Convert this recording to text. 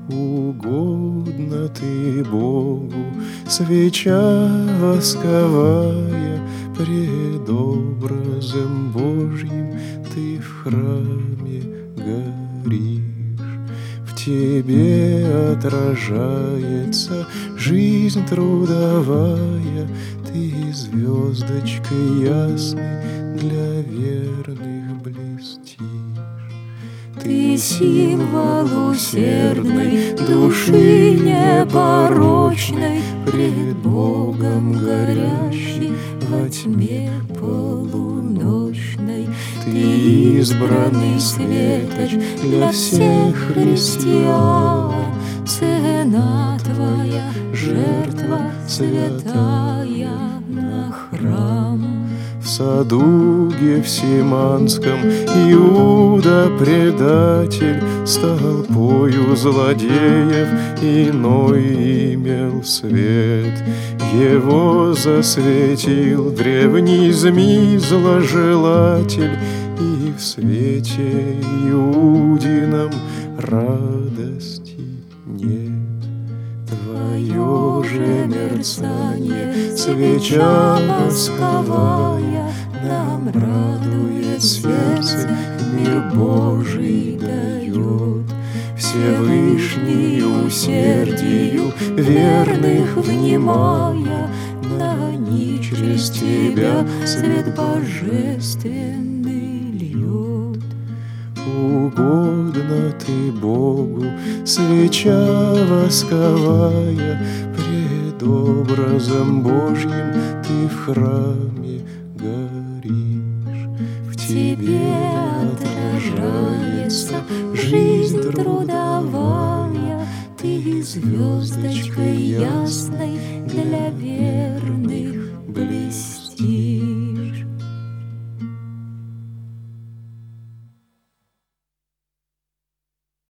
Угодно ты Богу, свеча восковая, пред образом Божьим ты в храме горишь. В тебе отражается жизнь трудовая, ты звездочкой ясной для верных блестишь. Ты символ усердной души непорочной, пред Богом горящий во тьме полуночной. Ты избранный светоч для всех христиан, цена твоя, жертва святая на храм. В саду Гефсиманском Иуда предатель с толпою злодеев иной имел свет. Его засветил древний змей зложелатель, и в свете Иудином радости нет. Твое же мерцание, свеча восковая, нам радует сердце, мир Божий дает. Всевышний усердию верных внимая, на них через тебя свет божественный льет. Угодно ты Богу, свеча восковая, пред образом Божьим ты в храме горишь. В тебе отражается жизнь трудовая, ты звездочкой ясной для веры